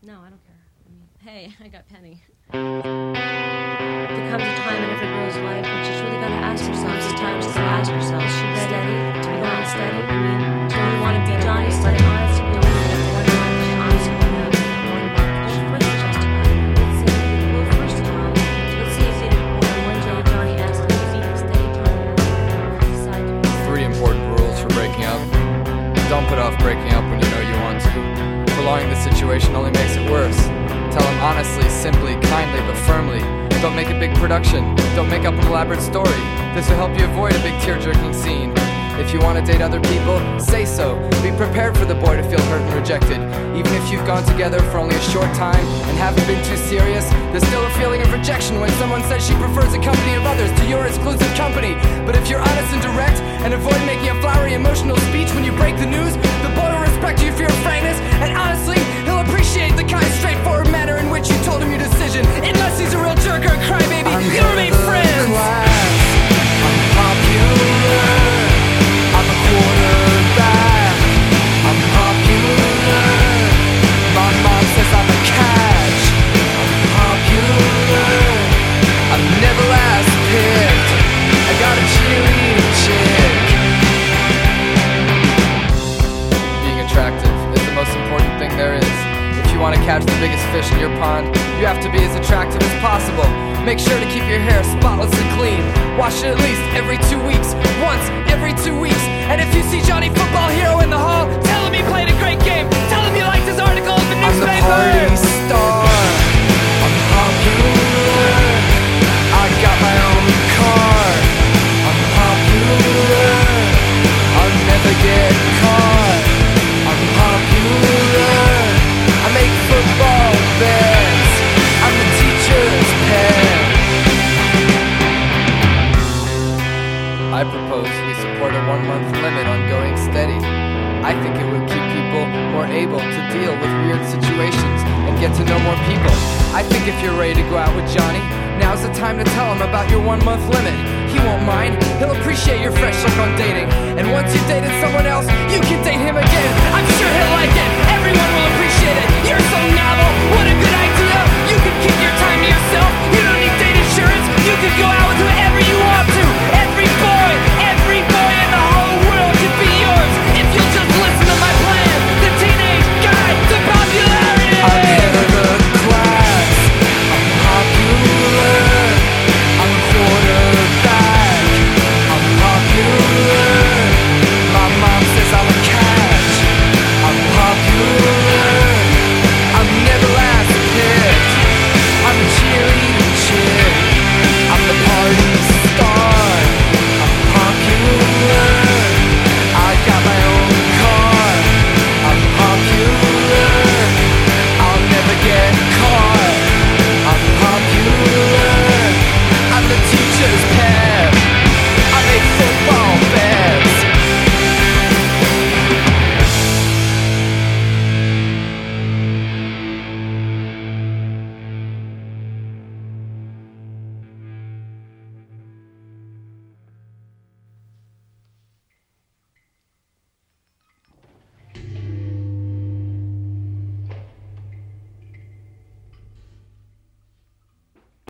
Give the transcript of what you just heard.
No, I don't care. I mean, hey, I got Penny. There comes a time in every girl's life when she's really got to ask herself. Sometimes she's got to ask herself, is she steady? To be not steady? I mean, do you want to be Johnny steady? Honest, you know, honest, first of all, let's see if one day Johnny asks him, is he steady? Three important rules for breaking up. Don't put off breaking up when you know you want to. Prolonging the situation only makes it worse. Tell him honestly, simply, kindly, but firmly. Don't make a big production. Don't make up an elaborate story. This will help you avoid a big tear-jerking scene. If you want to date other people, say so. Be prepared for the boy to feel hurt and rejected. Even if you've gone together for only a short time and haven't been too serious, there's still a feeling of rejection when someone says she prefers the company of others to your exclusive company. But if you're honest and direct and avoid making a flowery emotional speech when you break the news, the boy will respect you for your frankness, and honestly, he'll appreciate the kind, straightforward manner in which you told him your decision. Unless he's a real jerk or a crybaby, you'll remain friends. I'm popular. I'm a quarterback. I'm popular. My mom says I'm a catch. I'm popular. I'm never last picked. I got a cheerleading chick. Being attractive is the most important thing there is. If you want to catch the biggest fish in your pond, you have to be as attractive as possible. Make sure to keep your hair spotless and clean. Wash it at least every 2 weeks. Once every 2 weeks. And if you see Johnny Football Hero in the hall, tell him he played a great game. Tell him you liked his article in the newspaper. I'm the party star. I'm popular. I got my own car. I'm popular. I'll never get caught. I'm popular. I make football bets. I'm the teacher's pet. I propose we support a 1-month limit on going steady. I think it would keep people more able to deal with weird situations and get to know more people. I think if you're ready to go out with Johnny, now's the time to tell him about your 1-month limit. He won't mind, he'll appreciate your fresh look on dating. And once you've dated someone else, you can date him again. I'm sure he'll like it, everyone will appreciate it. You're